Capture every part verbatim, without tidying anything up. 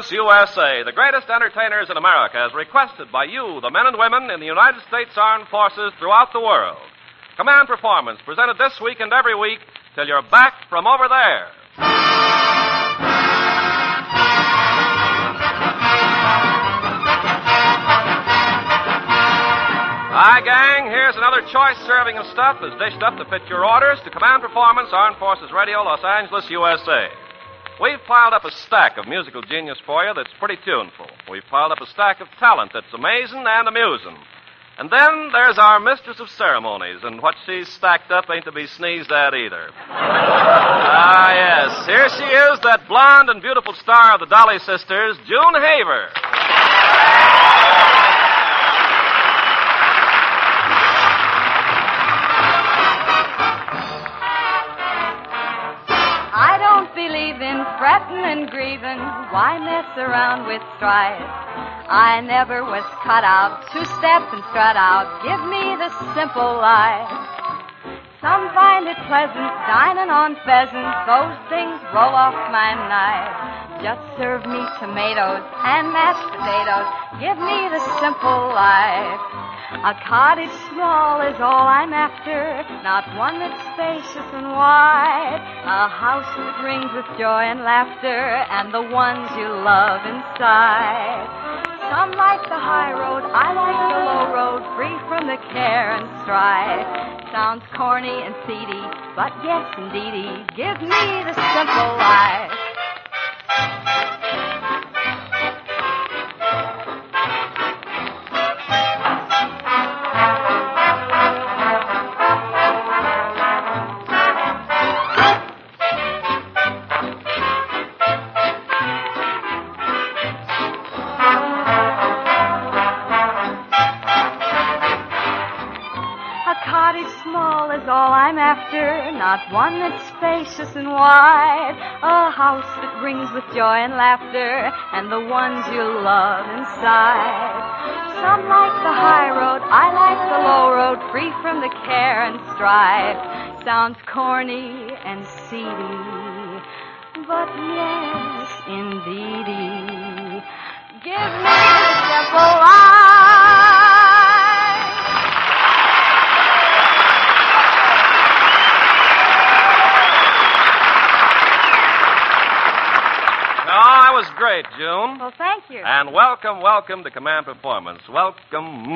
Angeles, U S A, the greatest entertainers in America, as requested by you, the men and women in the United States Armed Forces throughout the world. Command Performance, presented this week and every week till you're back from over there. Hi, gang. Here's another choice serving of stuff that's dished up to fit your orders to Command Performance, Armed Forces Radio, Los Angeles, U S A. We've piled up a stack of musical genius for you that's pretty tuneful. We've piled up a stack of talent that's amazing and amusing. And then there's our mistress of ceremonies, and what she's stacked up ain't to be sneezed at either. Ah, yes. Here she is, that blonde and beautiful star of the Dolly Sisters, June Haver. I don't believe in fretting and grieving. Why mess around with strife? I never was cut out to step and strut out. Give me the simple life. Some find it pleasant dining on pheasants. Those things roll off my knife. Just serve me tomatoes and mashed potatoes. Give me the simple life. A cottage small is all I'm after, not one that's spacious and wide. A house that rings with joy and laughter, and the ones you love inside. Some like the high road, I like the low road, free from the care and strife. Sounds corny and seedy, but yes, indeedy, give me the simple life. Not one that's spacious and wide. A house that rings with joy and laughter, and the ones you love inside. Some like the high road, I like the low road, free from the care and strife. Sounds corny and seedy, but yes, indeedy. Give me the simple life. That was great, June. Well, thank you. And welcome, welcome to Command Performance. Welcome.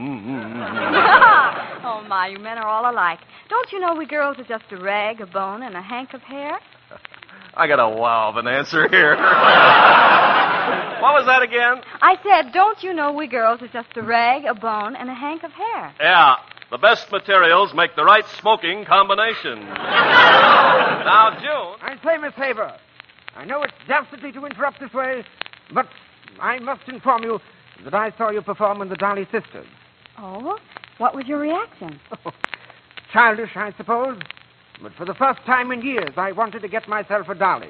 Oh, my, you men are all alike. Don't you know we girls are just a rag, a bone, and a hank of hair? I got a wow of an answer here. What was that again? I said, don't you know we girls are just a rag, a bone, and a hank of hair? Yeah. The best materials make the right smoking combination. Now, June. I say, Miss Haver, I know it's dastardly to interrupt this way, but I must inform you that I saw you perform in the Dolly Sisters. Oh? What was your reaction? Oh, childish, I suppose. But for the first time in years, I wanted to get myself a dolly.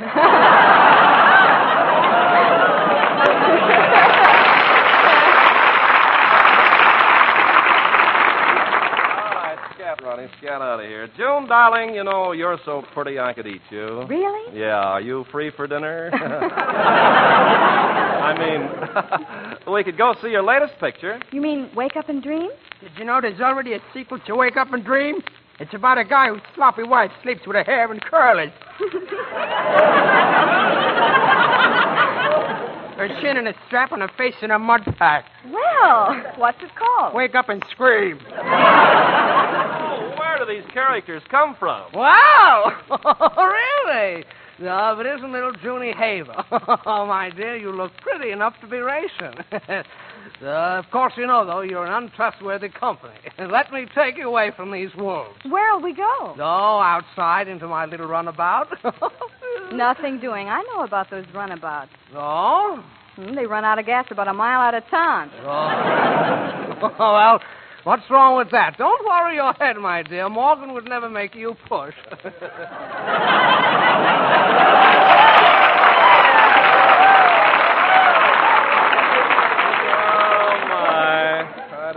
Ronnie, scat out of here. June, darling, you know, you're so pretty I could eat you. Really? Yeah. Are you free for dinner? I mean, we could go see your latest picture. You mean Wake Up and Dream? Did you know there's already a sequel to Wake Up and Dream? It's about a guy whose sloppy wife sleeps with her hair in curlers. Her chin in a strap and her face in a mud pack. Well, what's it called? Wake Up and Scream. Where do these characters come from? Wow! Really? No, but isn't little Junie Haver? Oh, my dear, you look pretty enough to be racing. uh, of course, you know, though, you're an untrustworthy company. Let me take you away from these wolves. Where'll we go? Oh, outside into my little runabout. Nothing doing. I know about those runabouts. Oh? Hmm, they run out of gas about a mile out of town. Oh. Well, what's wrong with that? Don't worry your head, my dear. Morgan would never make you push.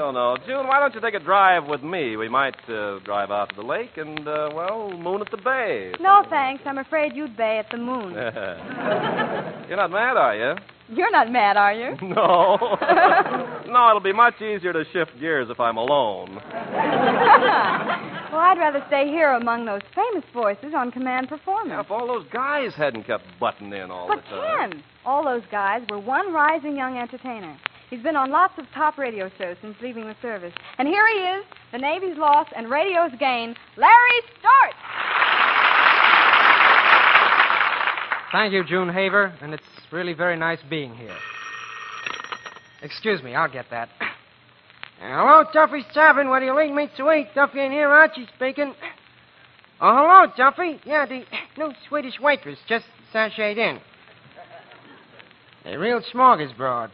don't know. June, why don't you take a drive with me? We might uh, drive out to the lake and, uh, well, moon at the bay. No, thanks. I'm afraid you'd bay at the moon. You're not mad, are you? You're not mad, are you? No. No, it'll be much easier to shift gears if I'm alone. Well, I'd rather stay here among those famous voices on Command Performance. Yeah, if all those guys hadn't kept butting in all But the time. Ken, all those guys were one rising young entertainer. He's been on lots of top radio shows since leaving the service. And here he is, the Navy's loss and radio's gain, Larry Start. Thank you, June Haver, and it's really very nice being here. Excuse me, I'll get that. Hello, Duffy's Tavern. What do you like me to eat? Duffy in here, Archie speaking. Oh, hello, Duffy. Yeah, the new Swedish waitress just sashayed in. A real smorgasbord.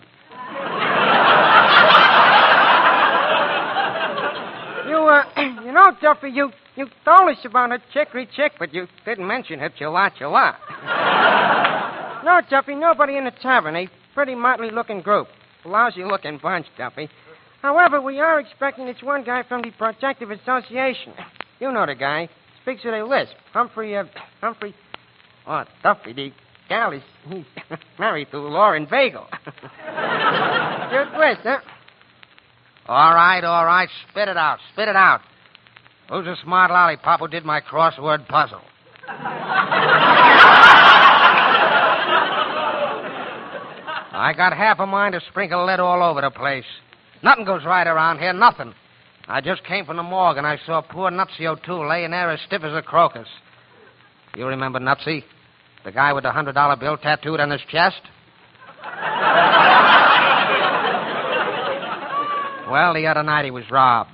you, uh, you know, Duffy, you, you told us about a chicory chick, but you didn't mention her chilla chilla. No, Duffy, nobody in the tavern. A pretty motley-looking group. Lousy-looking bunch, Duffy. However, we are expecting this one guy from the Protective Association. You know the guy. Speaks with a lisp. Humphrey, uh, Humphrey... Oh, Duffy, the gal is... He's married to Lauren Bagel. Good twist, huh? All right, all right. Spit it out. Spit it out. Who's a smart lollipop who did my crossword puzzle? I got half a mind to sprinkle lead all over the place. Nothing goes right around here, nothing. I just came from the morgue and I saw poor Nutsy O'Toole laying there as stiff as a crocus. You remember Nutsy? The guy with the one hundred dollar bill tattooed on his chest? Well, the other night he was robbed.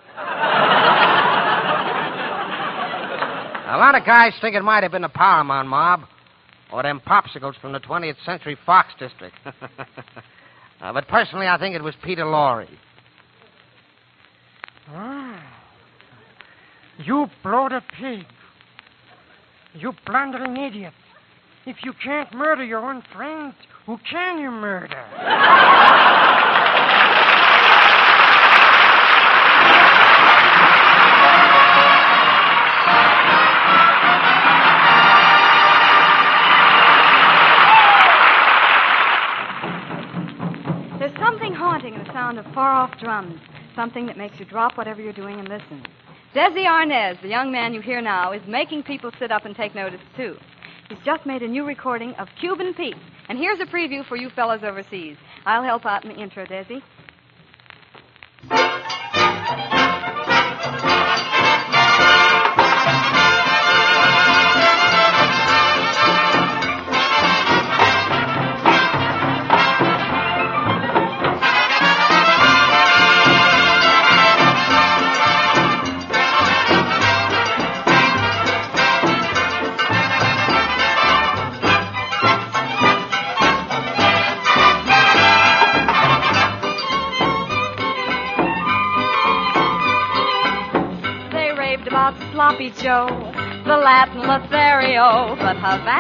A lot of guys think it might have been the Paramount mob or them popsicles from the twentieth Century Fox District. uh, but personally, I think it was Peter Lorre. Ah. You blowed a pig. You blundering idiot. If you can't murder your own friend, who can you murder? There's something haunting in the sound of far-off drums, something that makes you drop whatever you're doing and listen. Desi Arnaz, the young man you hear now, is making people sit up and take notice, too. He's just made a new recording of Cuban Pete, and here's a preview for you fellows overseas. I'll help out in the intro, Desi. Sloppy Joe, the Latin Lothario, but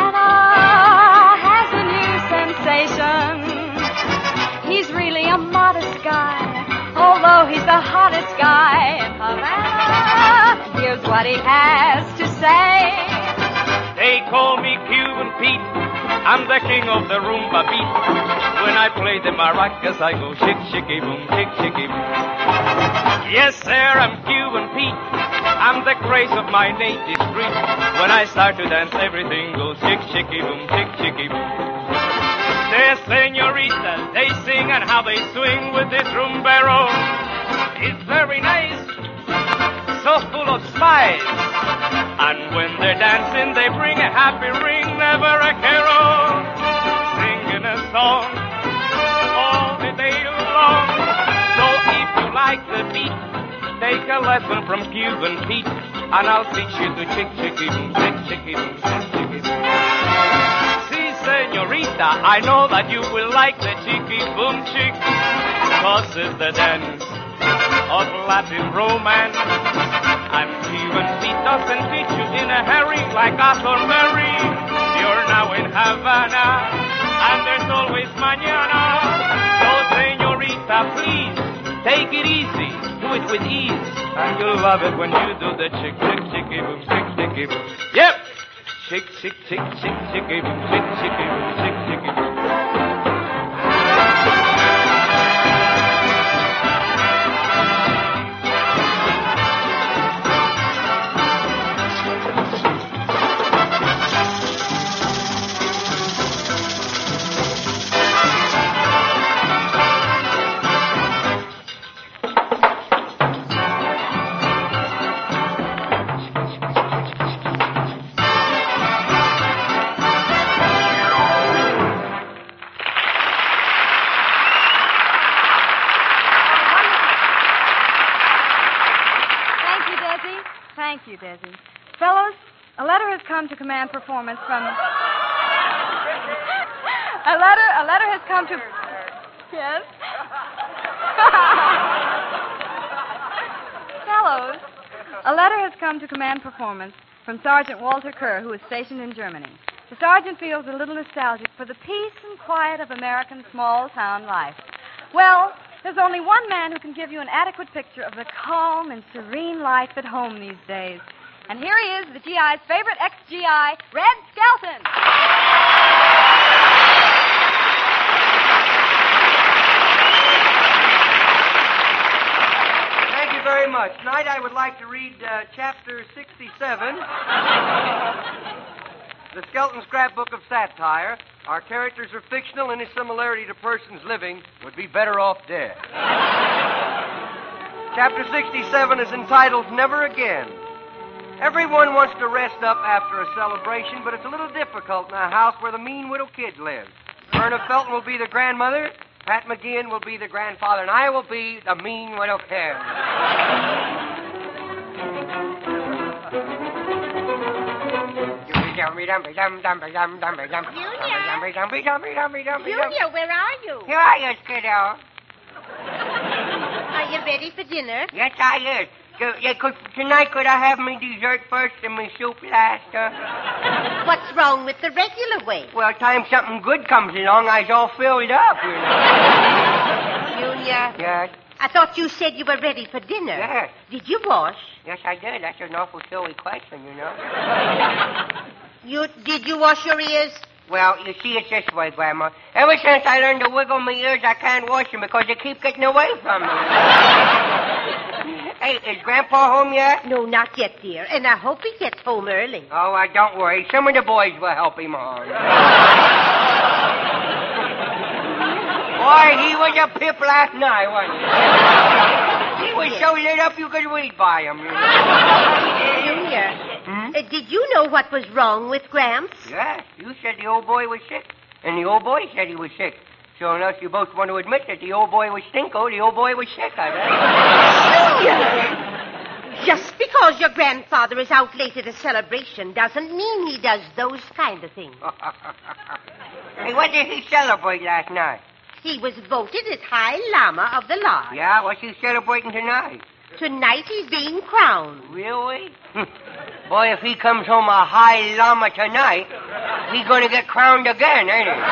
Havana has a new sensation. He's really a modest guy, although he's the hottest guy in Havana. Here's what he has to say. They call me Cuban Pete. I'm the king of the rumba beat. When I play the maracas, I go shake, shaky, boom, shake, shaky, boom. Yes, sir, I'm Cuban Pete. I'm the grace of my native street. When I start to dance, everything goes shake, shaky, boom, shake, shaky, boom. The senoritas, they sing and how they swing with this rumbero. It's very nice, so full of spice. And when they're dancing, they bring a happy ring, never a carol. Singing a song all the day long. So if you like the beat, take a lesson from Cuban Pete, and I'll teach you to chick, chicky, boom, chick, chicky, boom, chick, chicky, boom. Si, senorita, I know that you will like the chicky, boom, chick, cause it's the dance of Latin romance. And Cuban Pete doesn't teach you in a hurry like Arthur Murray. You're now in Havana, and there's always mañana. So, senorita, please, Take it easy, do it with ease, and you'll love it when you do the chick, chick, chicky boom, chick, chicky boom. Yep! Chick, chick, chick, chick, chicky boom, chick, chicky boom, chick, chicky boom. Thank you, Desi. Fellows, a letter has come to command performance from... a letter, a letter has come to... Yes? Fellows, a letter has come to command performance from Sergeant Walter Kerr, who is stationed in Germany. The sergeant feels a little nostalgic for the peace and quiet of American small-town life. Well, there's only one man who can give you an adequate picture of the calm and serene life at home these days. And here he is, the G I's favorite ex-G I, Red Skelton. Thank you very much. Tonight I would like to read uh, chapter sixty-seven, the Skelton Scrapbook of Satire. Our characters are fictional, and any similarity to persons living would be better off dead. Chapter sixty-seven is entitled Never Again. Everyone wants to rest up after a celebration, but it's a little difficult in a house where the mean widow kid lives. Verna Felton will be the grandmother, Pat McGeehan will be the grandfather, and I will be the mean widow kid. Junior, where are you? Here I is, kiddo. Are you ready for dinner? Yes, I is. So, yeah, could, tonight could I have me dessert first and me soup last? Uh? What's wrong with the regular way? Well, time something good comes along, I's all filled up, you know. Junior. Yes? I thought you said you were ready for dinner. Yes. Did you wash? Yes, I did. That's an awful silly question, you know. You did you wash your ears? Well, you see, it's this way, Grandma. Ever since I learned to wiggle my ears, I can't wash them because they keep getting away from me. Hey, is Grandpa home yet? No, not yet, dear. And I hope he gets home early. Oh, uh, don't worry. Some of the boys will help him home. Boy, he was a pip last night, wasn't he? He was so lit up you could read by him. You know? Junior, Hmm? uh, did you know what was wrong with Gramps? Yes, you said the old boy was sick, and the old boy said he was sick. So unless you both want to admit that the old boy was stinko, the old boy was sick, I guess. Just because your grandfather is out late at a celebration doesn't mean he does those kind of things. Hey, what did he celebrate last night? He was voted as High Lama of the Lodge. Yeah, what's he celebrating tonight? Tonight he's being crowned. Really? Boy, if he comes home a High Lama tonight, he's going to get crowned again, ain't he?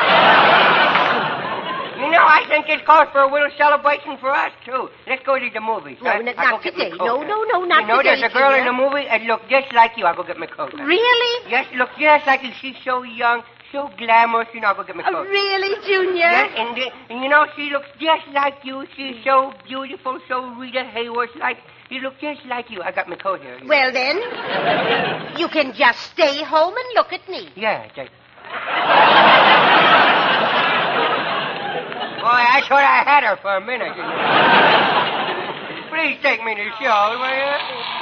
You know, I think it calls for a little celebration for us, too. Let's go to the movies. No, huh? n- I'll not go get my today. coat. No, no, no, not You know, today, there's a girl in Junior. the movie that look just like you. I'll go get my coat. huh? Really? Yes, look just like you. She's so young, so glamorous. You know, I'll go get my Uh, coat. really, Junior? Yes, and, the, and you know, she looks just like you. She's so beautiful, so Rita Hayworth like. You look just like you. I got my coat here. Well, then, you can just stay home and look at me. Yeah, that... Boy, I thought I had her for a minute. You know. Please take me to the show, will you?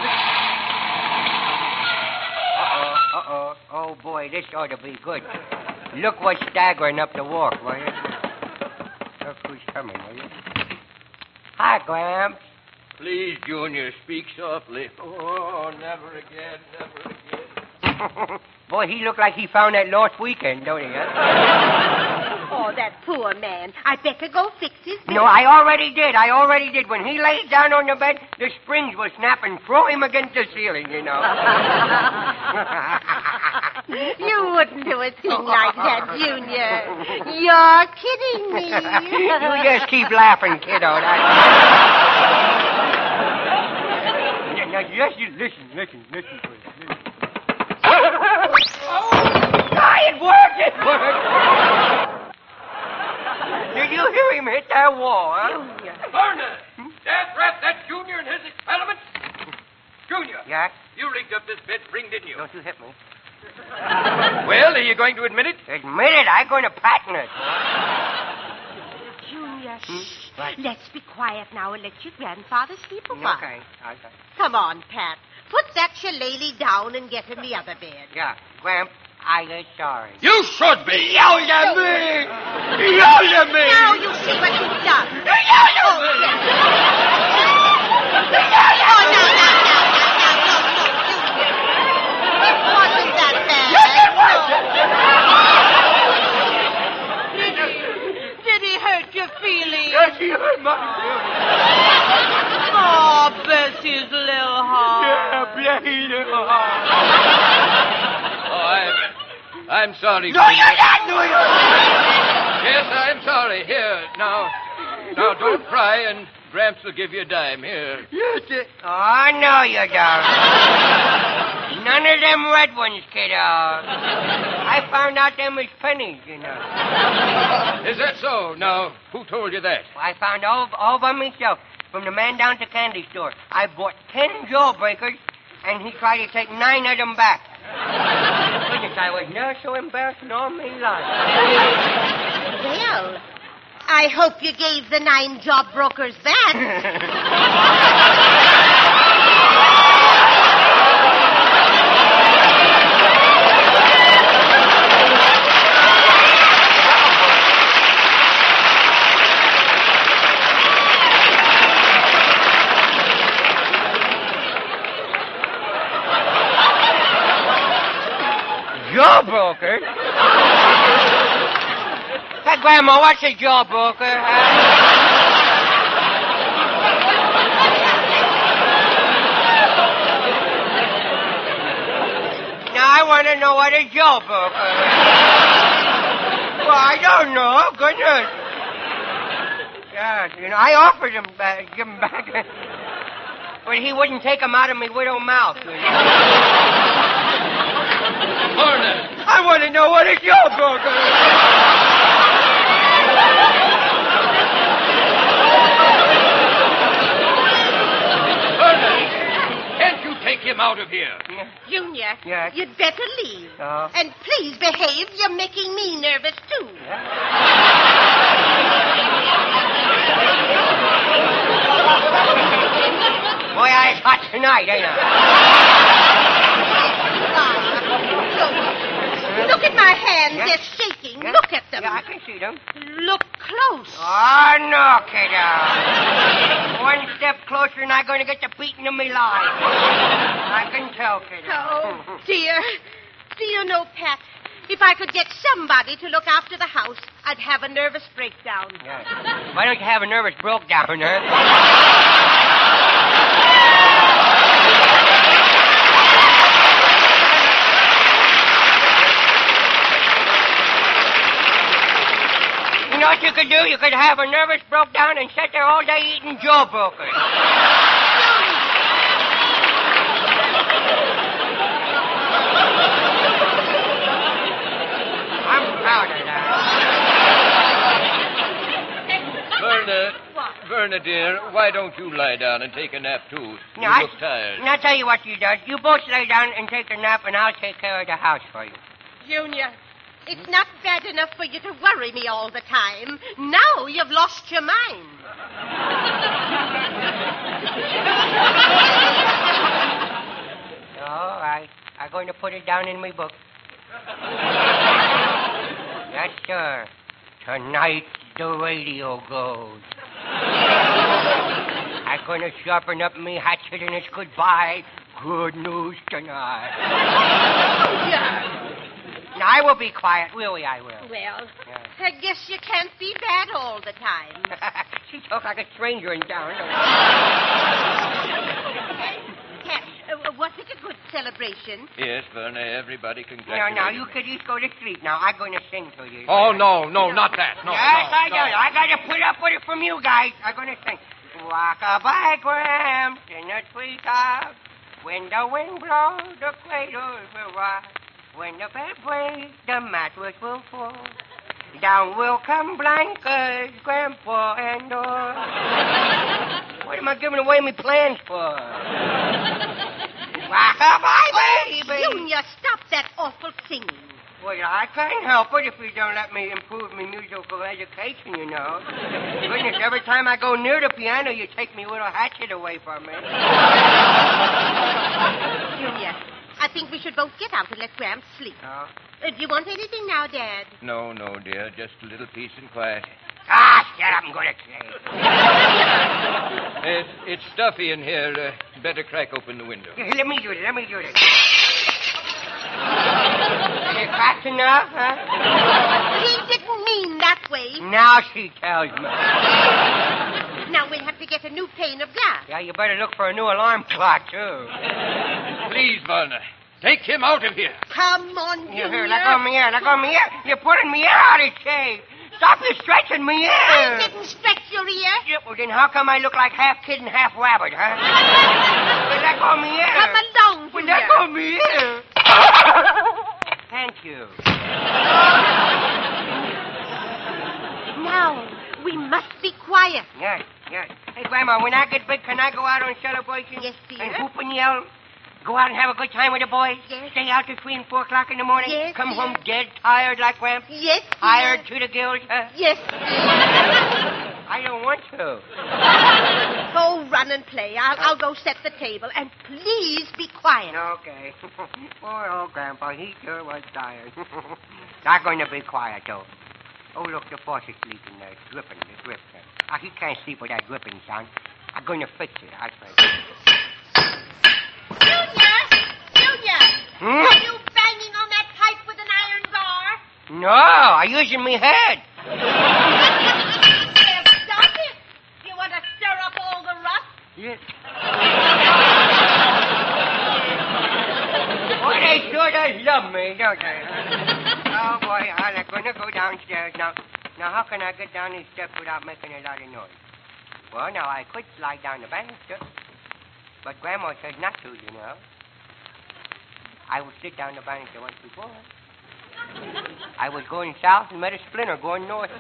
Uh-oh, uh-oh. Oh, boy, this ought to be good. Look what's staggering up the walk, will you? Look who's coming, will you? Hi, Gramps. Please, Junior, speak softly. Oh, never again, never again. Boy, he looked like he found that lost weekend, don't he? Huh? Oh, that poor man. I better go fix his bed. No, I already did. I already did. When he laid down on the bed, the springs were snapping. Throw him against the ceiling, you know. You wouldn't do a thing like that, Junior. You're kidding me. You just keep laughing, kiddo. That's... Now, just listen, listen, listen, please. Listen. Oh, it worked! It worked! Did you hear him hit that wall, huh? Vernon! That rat, that Junior and his experiments? Junior! Yeah? You rigged up this bed spring, didn't you? Don't you hit me. Well, are you going to admit it? Admit it. I'm going to patent it. Junior, Hmm? shh. What? Let's be quiet now and let your grandfather sleep a while. Okay. Okay. Come on, Pat. Put that shillelagh down and get in the other bed. Yeah. Gramp, I am sorry. You should be. Yell at me! Yell at me! Now you see what you've done. Yell at Oh, me! yes. Oh, no, no, no, no, no, no, no, Junior. It wasn't that bad. Yes, it was! Did he? Did he hurt your feelings? Yes, he hurt my feelings. Oh, bless his little heart. Yeah, bless his little heart. Oh, I'm, I'm sorry. No, you're not, no, you're not. Yes, I'm sorry. Here, now, now, don't cry, and Gramps will give you a dime. Here. Yes, it... Oh, no, you don't. None of them red ones, kiddo. I found out them was pennies, you know. Is that so? Now, who told you that? I found all, all by myself from the man down at the candy store. I bought ten jawbreakers, and he tried to take nine of them back. Goodness, I was never so embarrassed in all my life. Well, I hope you gave the nine job brokers back. Jawbroker? Hey, Grandma, what's a jawbroker? Huh? Now, I want to know what a jawbroker is. Well, I don't know. Goodness. Yeah, you know, I offered him back, give him back. But he wouldn't take them out of me widow mouth. You know? Vernon! I want to know what a jawbroker is. Vernon! Can't you take him out of here? Junior, Yes? you'd better leave. Oh. And please behave. You're making me nervous, too. Boy, I was hot tonight, ain't I? Look at my hands. Yeah. They're shaking. Yeah. Look at them. Yeah, I can see them. Look close. Oh, no, kiddo. One step closer and I'm going to get the beating of me life. I can tell, kiddo. Oh, dear. Do you know, Pat, if I could get somebody to look after the house, I'd have a nervous breakdown. Yeah. Why don't you have a nervous breakdown, huh? You know what you could do? You could have a nervous breakdown and sit there all day eating jawbrokers. I'm proud of that. Verna, Verna, dear, why don't you lie down and take a nap, too? You Now, I- look tired. And I'll tell you what you do. You both lay down and take a nap, and I'll take care of the house for you. Junior, it's not bad enough for you to worry me all the time. Now you've lost your mind. All right. I'm going to put it down in my book. Yes, sir. Tonight the radio goes. I'm going to sharpen up me hatchet and it's goodbye. Good news tonight. Now, I will be quiet, really, I will. Well, Yeah. I guess you can't be bad all the time. She talks like a stranger in town. Pat, uh, was it a good celebration? celebration. Yes, Verna, everybody Now, congratulates now, me. you could just go to sleep. Now, I'm going to sing to you. Oh, no, no, not that. No, yes, no, I no. got I got to put up with it from you guys. I'm going to sing. Walk-a-bye, Gramps, in the treetop. When the wind blows, the cradles will rock. When the bed breaks, the mattress will fall. Down will come blankets, Grandpa and all. What am I giving away my plans for? Rock-a-bye, baby. Junior, stop that awful singing. Well, I can't help it if you don't let me improve my musical education, you know. Goodness, every time I go near the piano, you take me little hatchet away from me. Junior, I think we should both get out and let Gramps sleep. Oh? Uh, do you want anything now, Dad? No, no, dear. Just a little peace and quiet. Ah, shut up and go to sleep. It's, it's stuffy in here. Uh, better crack open the window. Here, let me do it. Let me do it. Is it fast enough, huh? He didn't mean that way. Now she tells me. Now we'll have to get a new pane of glass. Yeah, you better look for a new alarm clock, too. Please, Verna, take him out of here. Come on, Here, Junior. here, let go of me ear, let go of me ear. You're pulling me ear out of shape. Stop you stretching me ear. I didn't stretch your ear. Yeah, well, then how come I look like half kid and half rabbit, huh? Well, let go of me ear. Come along, Well, Junior. let go of me ear. Thank you. Now, we must be quiet. Yes, yes. Hey, Grandma, when I get big, can I go out on celebration? Yes, dear. And whoop and yell? Go out and have a good time with the boys? Yes. Stay out till three and four o'clock in the morning? Yes, Come dear. home dead tired like Gramps? Yes, dear. Hired to the guild, huh? Yes, dear. I don't want to. Go run and play. I'll, I'll go set the table. And please be quiet. Okay. Poor old Grandpa. He sure was tired. Not going to be quiet, though. Oh, look, the faucet's leaking there. It's dripping. It's dripping. Ah, he can't sleep with that dripping sound. I'm going to fix it. I'll try. Junior! Junior! Hmm? Are you banging on that pipe with an iron bar? No, I'm using me head. There, stop it. You want to stir up all the rust? Yes. Boy, they sure does love me, don't they? Oh, boy, I'm going to go downstairs. Now, now, how can I get down these steps without making a lot of noise? Well, now, I could slide down the banister. But Grandma said not to, you know. I would sit down the banister once before. I was going south and met a splinter going north.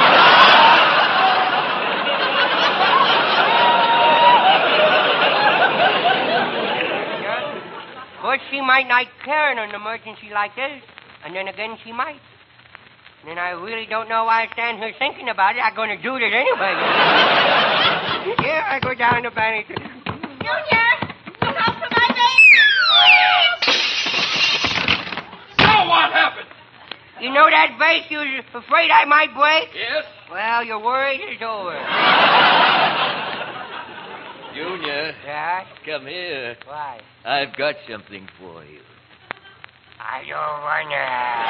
But she might not care in an emergency like this. And then again, she might. And then I really don't know why I stand here thinking about it. I'm going to do it anyway. Here I go down the banister. Junior! Look out for my baby! Now what happened? You know that vase you was afraid I might break? Yes? Well, your worry is over. Junior, Yeah? come here. Why? I've got something for you. I don't wanna.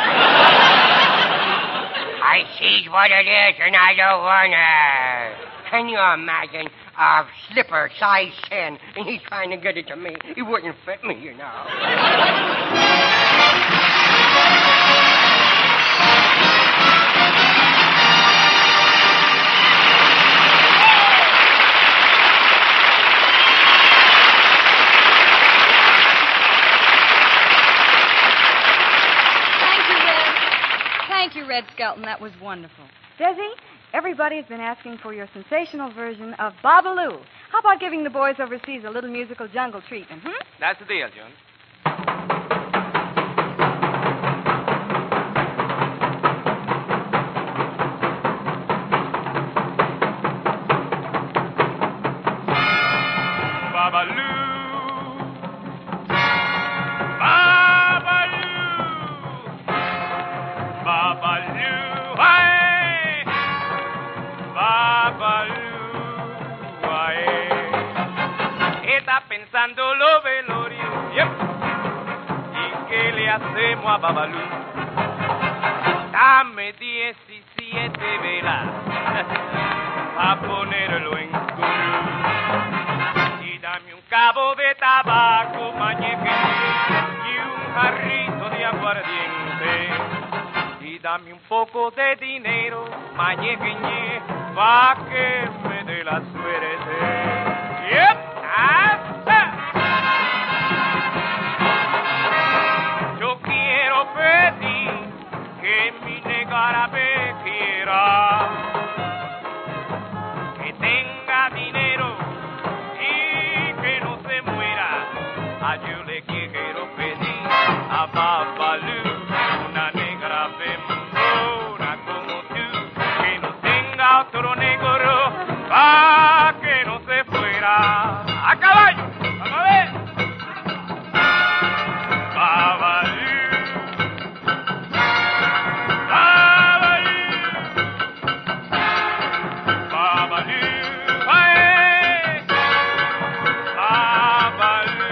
I see what it is, and I don't wanna. Can you imagine a slipper size ten, and he's trying to get it to me? He wouldn't fit me, you know. Thank you, Red Skelton. That was wonderful. Desi, everybody's been asking for your sensational version of Babalu. How about giving the boys overseas a little musical jungle treatment, hmm? That's the deal, June. Pensando lo velorio, yep. ¿Y qué le hacemos a Babalú? Dame diecisiete velas a ponerlo en cruz y dame un cabo de tabaco mañeque aguardiente. Y dame un poco de dinero, mañequeñe, pa' que me dé la suerte. Yep. Ah, ah. Yo quiero pedir que mi negara me quiera, que tenga dinero y que no se muera. A yo le quiero pedir a Babalú, una negra bembona como tú, que no tenga otro negro pa' que no se fuera. ¡A caballo! ¡Vamos a ver! Babalú, Babalú, Babalú, ¡ay! Babalú.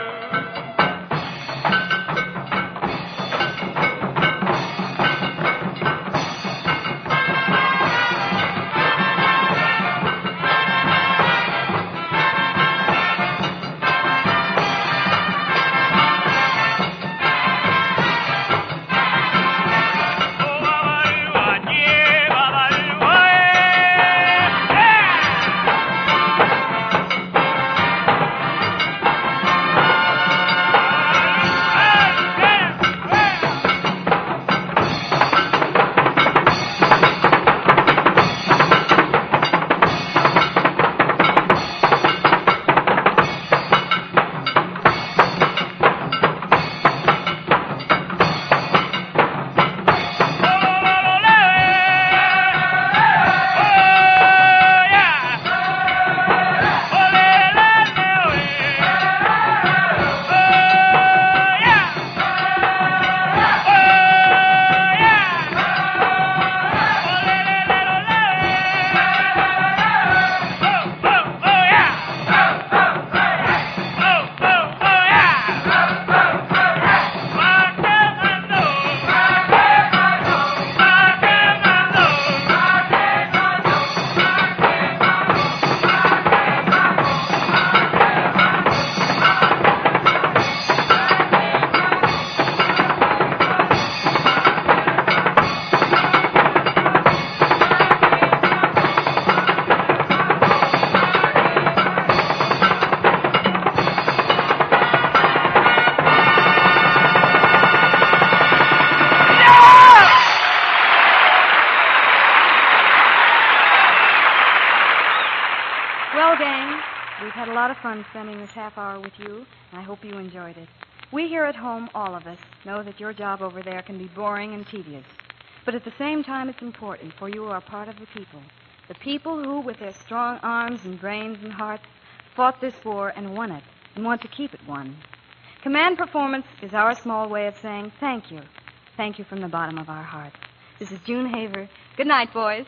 Well, gang, we've had a lot of fun spending this half hour with you, and I hope you enjoyed it. We here at home, all of us, know that your job over there can be boring and tedious. But at the same time, it's important, for you are part of the people. The people who, with their strong arms and brains and hearts, fought this war and won it, and want to keep it won. Command Performance is our small way of saying thank you. Thank you from the bottom of our hearts. This is June Haver. Good night, boys.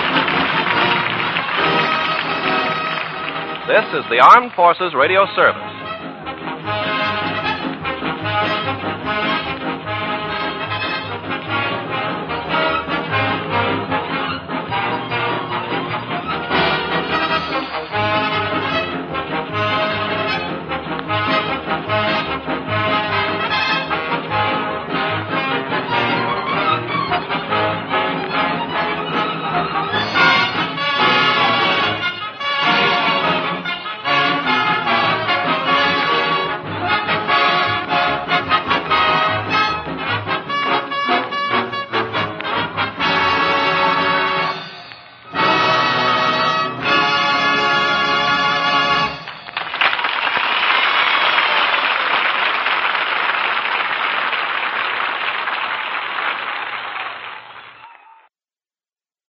This is the Armed Forces Radio Service.